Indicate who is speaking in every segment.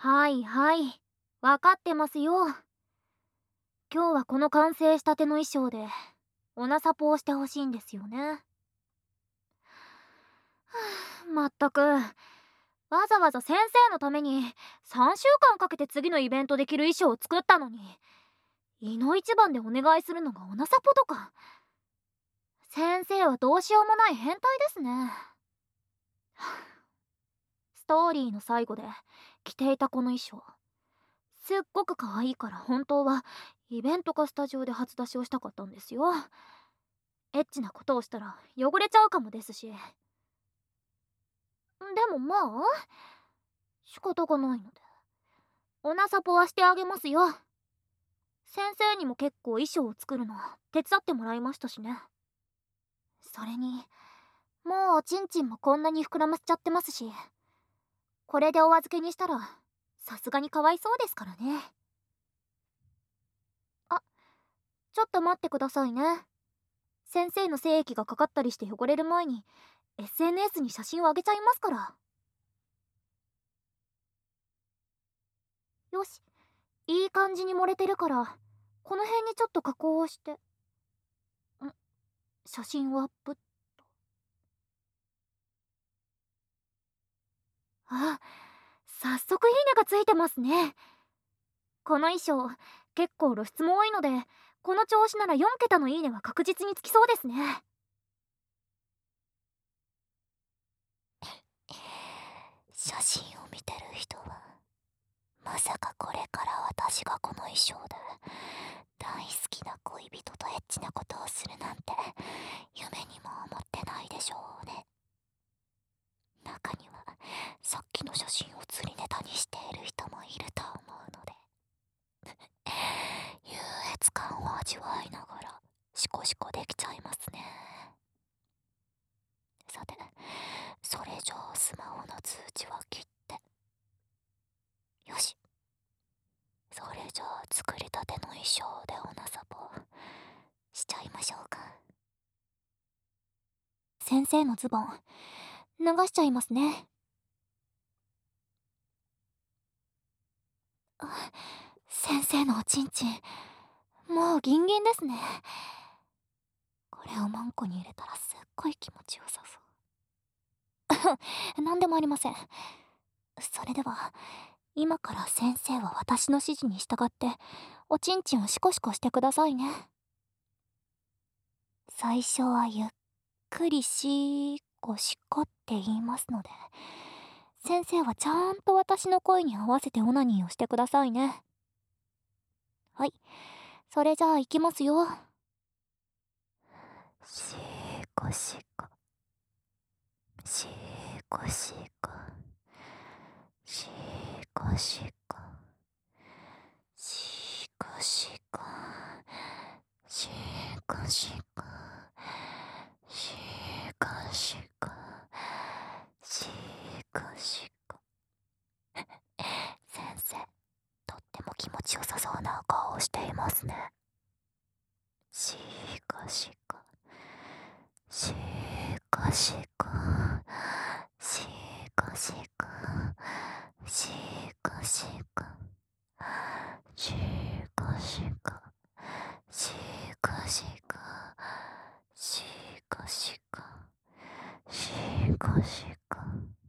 Speaker 1: はいはい。わかってますよ。今日はこの完成したての衣装で、オナサポをしてほしいんですよね。まったく、わざわざ先生のために3週間かけて次のイベントできる衣装を作ったのに、いの一番でお願いするのがオナサポとか。先生はどうしようもない変態ですね。ストーリーの最後で着ていたこの衣装、すっごく可愛いから本当はイベントかスタジオで初出しをしたかったんですよ。エッチなことをしたら汚れちゃうかもですし。でもまあ仕方がないのでオナサポはしてあげますよ。先生にも結構衣装を作るの手伝ってもらいましたしね。それにもうおちんちんもこんなに膨らませちゃってますし、これでお預けにしたらさすがにかわいそうですからね。あ、ちょっと待ってくださいね。先生の精液がかかったりして汚れる前に SNS に写真をあげちゃいますから。よし、いい感じに盛れてるからこの辺にちょっと加工をして、写真をアップ。あ、早速いいねがついてますね。この衣装結構露出も多いので、この調子なら4桁のいいねは確実につきそうですね。
Speaker 2: 写真を見てる人はまさかこれから私がこの衣装で大好きな恋人とエッチなことをするなんて夢にも思ってないでしょうね。中にはさっきの写真を釣りネタにしている人もいると思うので優越感を味わいながらシコシコできちゃいますね。さて、それじゃあスマホの通知は切って、よし、それじゃあ作りたての衣装でオナサポしちゃいましょうか。
Speaker 1: 先生のズボン脱がしちゃいますね。先生のおちんちんもうギンギンですね。これをマンコに入れたらすっごい気持ちよさそう。なんでもありません。それでは今から先生は私の指示に従っておちんちんをシコシコしてくださいね。最初はゆっくりシーコシコって言いますので、先生はちゃんと私の声に合わせてオナニーをしてくださいね。はい、それじゃあ行きますよ。
Speaker 2: シーコシコ、シーコシコ、シーコシコ、シーコシコ、シーコシコ、シーコシコ、シーコシコ。先生、とっても気持ちよさそうな顔をしていますね。シーコシコ、シーコシコ、シーコシコ、シーコシコ、シーコシコ、シーコシコ、シーコシコ、シーコシコ。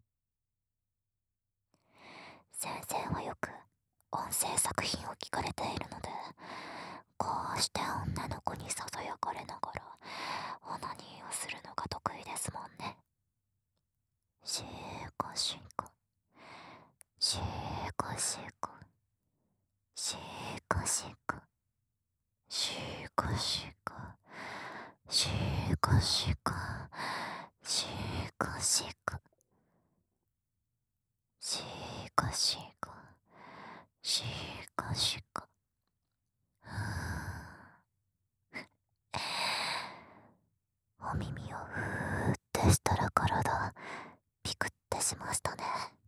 Speaker 2: 先生はよく音声作品を聞かれているので、こうして女の子にささやかれながらオナニーをするのが得意ですもんね。シーコシコ、シーコシコ、シーコシコ、シーコシコ、シーコシコ、シーコシコ、シーコシコ、シーコシコ。お耳をふーってしたら体ピクってしましたね。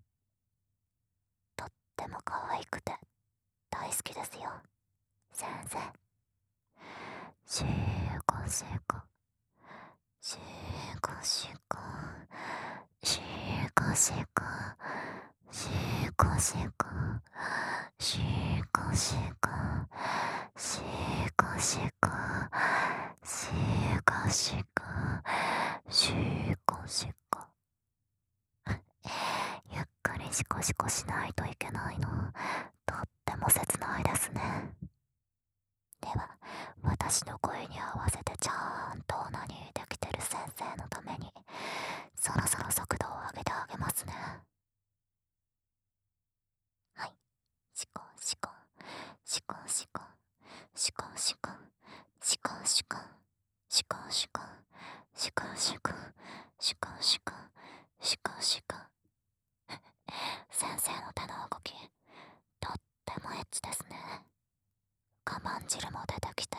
Speaker 2: とっても可愛くて大好きですよ、先生。シーコシコ、シーコシコ、シーコシコ、シーコシコ、 シコシコ、シコシコ、シコシコ、シコシコ。ゆっくりシコシコしないといけないの、とっても切ないですね。では、私の声に合わせてちゃんとオナニーできてる先生のために、そろそろ速度を上げてあげますね。はい。シコシコ、シコシコ、シコシコ、シコシコ、シコシコ、シコシコ、シコシコ、シコシコ。先生の手の動き、とってもエッチですね。我慢汁も出てきて、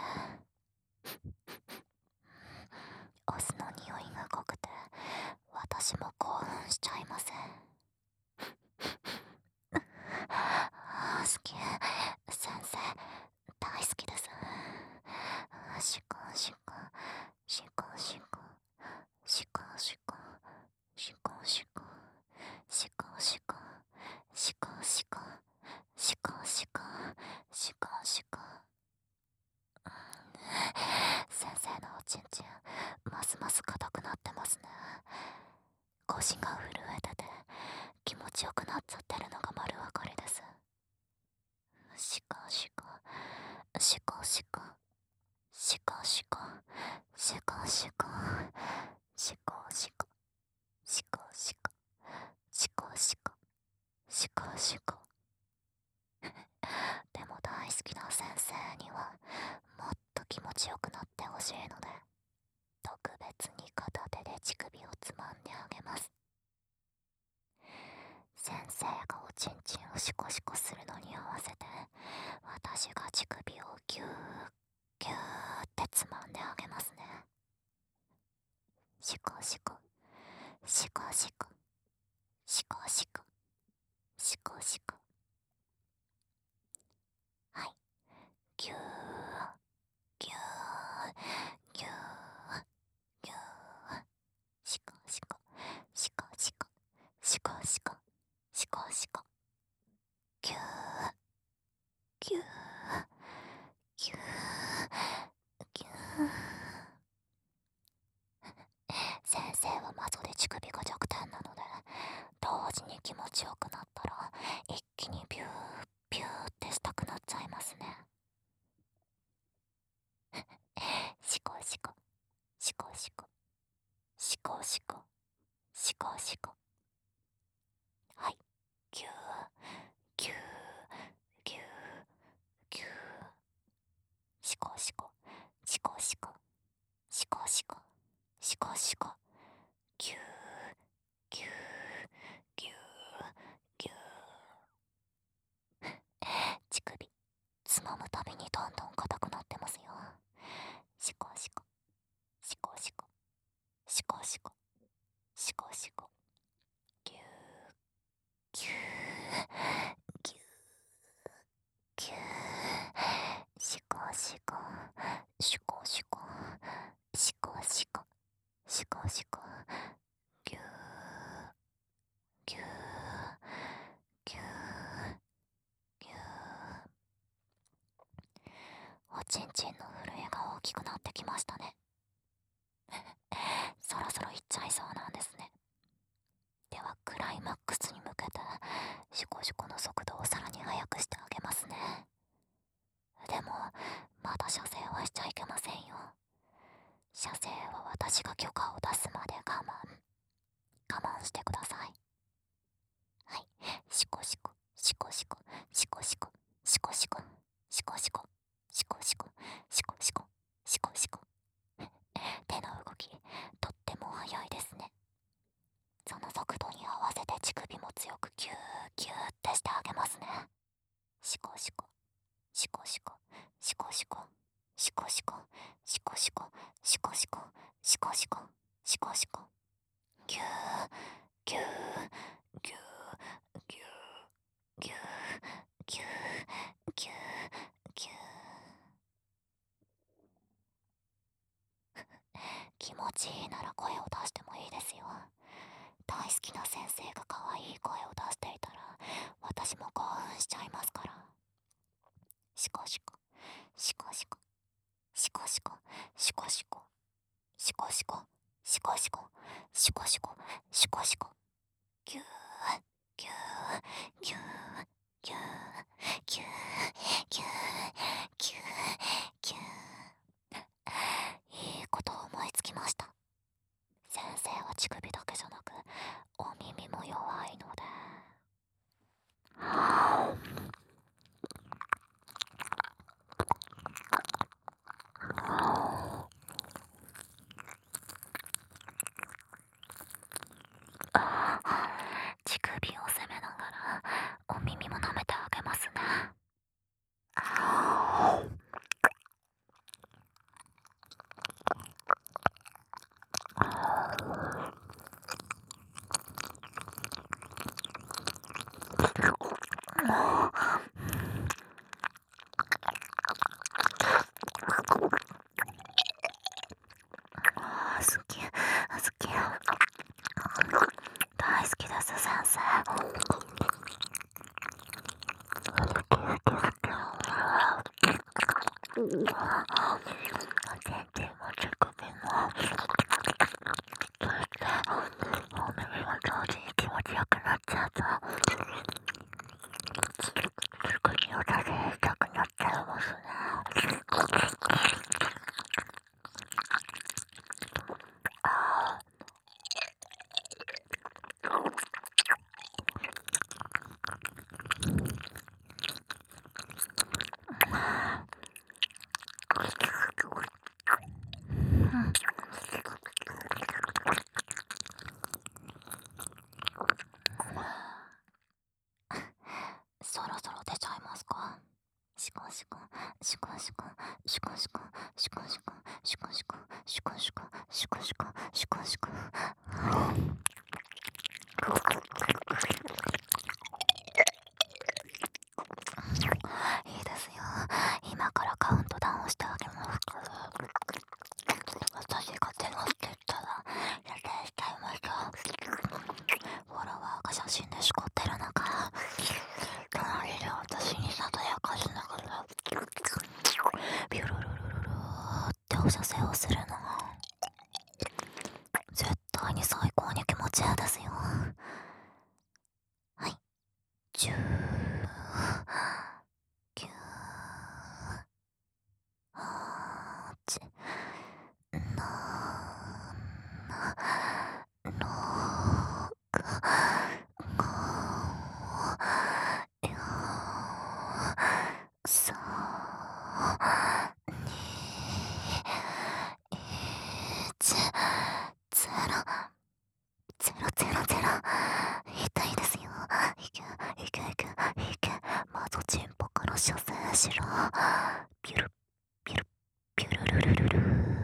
Speaker 2: オスの匂いが濃くて、私も興奮しちゃいます。好き。先生、大好きです。シコシコ、シコシコ、シコシコ、シコシコ、シコシコ、シコシコ、シコシコ、シコシコ。先生のおちんちん、ますます硬くなってますね。腰が震えてて、気持ちよくなっちゃってるのが丸わかりです。シコシコ、シコシコ、シコシコ、シコシコ、シコシコ、シコシコ、シコシコ、シコシコ。でも大好きな先生にはもっと気持ちよくなってほしいので、特別に片手で乳首をつまんであげます。先生がおちんちんをシコシコするのに合わせて、私が乳首をギューギューってつまんであげますね。シコシコ、シコシコ、シコシコ、シコシコ。はい。ギューギューギューギュー、シコシコ、シコシコ、シコシコ、シコシコ、ギューギューギューギュー。先生は窓で乳首が弱点なので、同時に気持ちよくなったら一気にビュービューってしたくなっちゃいますね。シコシコ、シコシコ、シコシコ、シコシコ。はい。ギューギューギューギュー、シコシコ、シコシコ、シコシコ、シコシコ、ギューギューギューギュー。乳首つまむたびにどんどん硬くなってますよ。シコシコ、シコシコ、シコシコ、シコシコ、ギューギューギューギュー、シコシコ、シコシコ、シコシコ、シコシコ、ギューギューギューギュー。おちんちんの震えが大きくなってきましたね。そろそろいっちゃいそうなんですね。ではクライマックスに向けてシコシコの速度をさらに速くしてあげますね。でもまだ射精はしちゃいけませんよ。射精は私が許可を出すまで我慢してください。はい。シコシコ、シコシコ、シコシコ、シコシコ、シコシコ、シコシコ、シコシコ、シコシコ。手の動き、とっても速いですね。その速度に合わせて乳首も強くギューギューってしてあげますね。シコシコ、シコシコ、シコシコ、シコシコ、シコシコ、シコシコ、シコシコ、シコシコ、ギューギューギューギューギューギューギューギュー。気持ちいいなら声を出してもいいですよ。大好きな先生が可愛い声を出していたら私も興奮しちゃキューキューキューキューキューキュー。いいこと思いつきました。先生は乳首だけじゃなくお耳も弱いので。乳首を責めながらお耳も舐めてあげますね。好き好き、大好きです先生。全然も乳首もそしてお耳も同時に気持ちよくなっちゃうと国を出せしたくなっちゃいますね。そろそろ出ちゃいますか。シコシコシコシコシコシコシコシコシコシコシコシコシコシコシコシコ。いいですよ。今からカウントダウンしてあげますから。私が手がって言ったら予定しちゃいました。フォロワーが写真でしこってる中隣で私にさとやかしながらビュルルルルルーってお射精をするの絶対に最高に気持ちいいですよ。はい、10、9、8、7、6、5、4、3、2、1、0、000。痛いですよ。いけいけいけいけ。まずチンポから射精しろ。ピュルピュルピュルルルルル。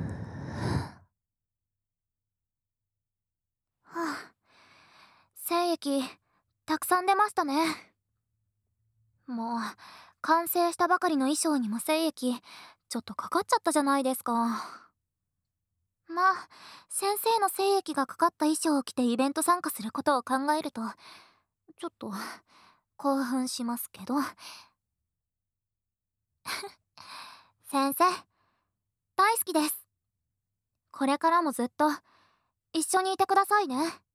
Speaker 1: はあ、精液たくさん出ましたね。もう完成したばかりの衣装にも精液ちょっとかかっちゃったじゃないですか。まあ先生の精液がかかった衣装を着てイベント参加することを考えるとちょっと興奮しますけど先生大好きです。これからもずっと一緒にいてくださいね。